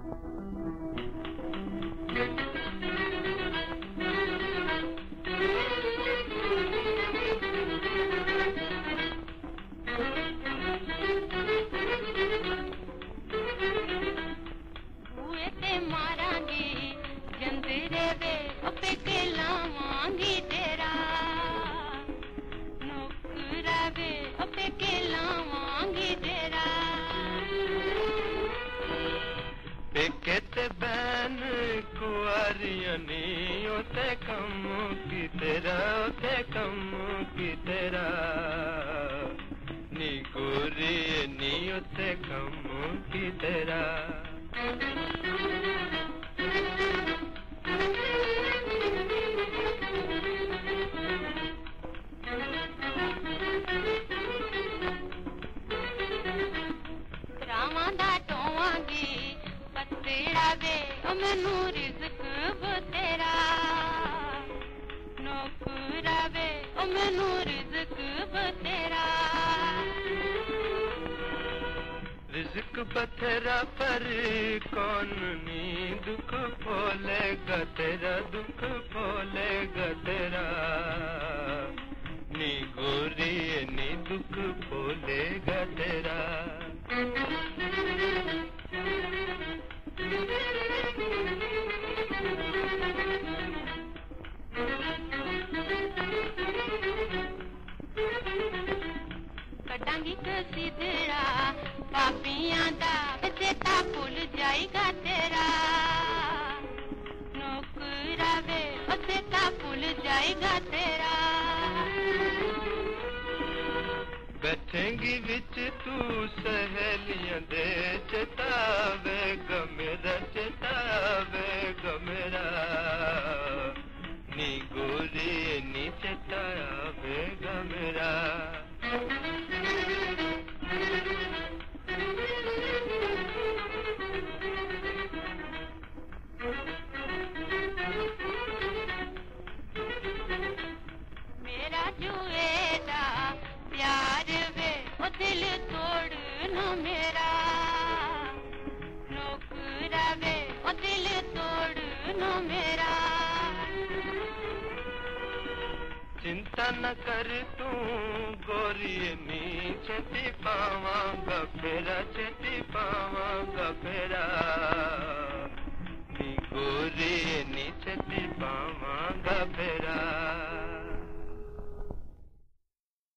पेकेते ban कुआरियनी ओते कम की तेरा नी गोरी नी ओते कम की तेरा मैनू रिज़्क बतेरा नौकरा वे ओ मैनू रिज़्क बतेरा रिज़्क बतेरा पर कौन नी दुख फोलेगा तेरा नी गोरी नी दुख फोलेगा तेरा कटांगी कसीदरा पापियां दा चेता भुल जाएगा तेरा नौकरा वे चेता भुल जाएगा तेरा बैठेंगी विच तू सहेलियां दे चेतावेगा मेरा नी गोरी नी चेतावेगा मेरा मेरा जुएदा प्यार वे ओ दिल तोड़ न मेरा नौकरा वे ओ दिल तोड़ न मेरा चिंता न कर तू गोरी नी छेती पावांगा फेरा नी गोरी नी छेती पावांगा फेरा